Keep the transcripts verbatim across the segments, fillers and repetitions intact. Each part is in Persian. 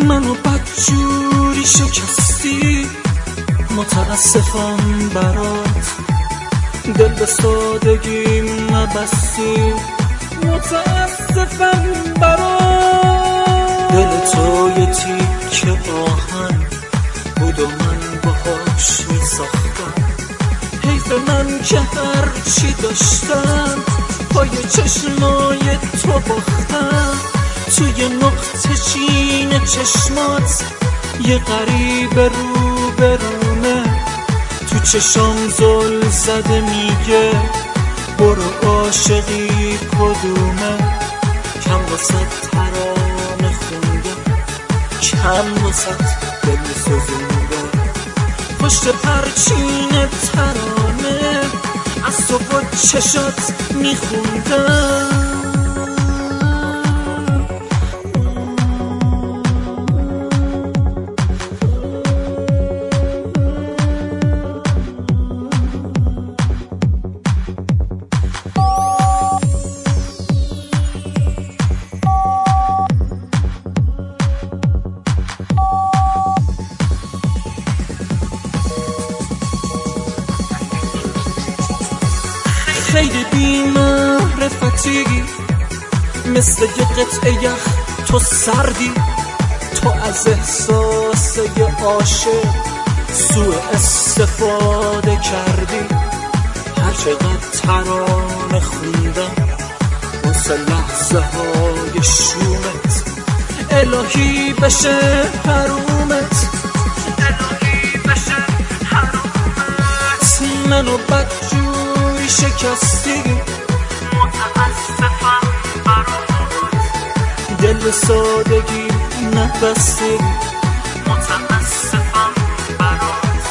منو بدجوری شکستی، متاسفم برات، دل به سادگیم نبستی، متاسفم برات. دل تو یه تیکه آهن بود و من باهاش می ساختم، حیف من که هرچی داشتم پای چشمای تو باختم. توی نقطه چین چشمات یه غریب رو برونه، تو چشام زل زده میگه برو عاشقی کدومه. کم واسط ترانه خونده، کم واسط دل سوزونده، پشت پرچین ترانه از تو با چشات میخوندم. خیلی بی معرفتی، مثل یه قطعه یخ تو سردی، تو از احساس یه عاشق سوء استفاده کردی. هر چقدر ترانه خوندم واسه لحظه های شومت، الهی بشه حرومت، الهی بشه حرومت. منو بدجوری شکستی، متاسفم برات، دل به سادگی نبستی، متاسفم برات،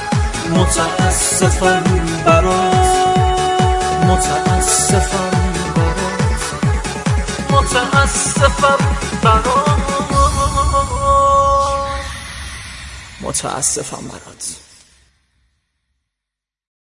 متاسفم برات، متاسفم برات، متاسفم برات، متاسفم برات.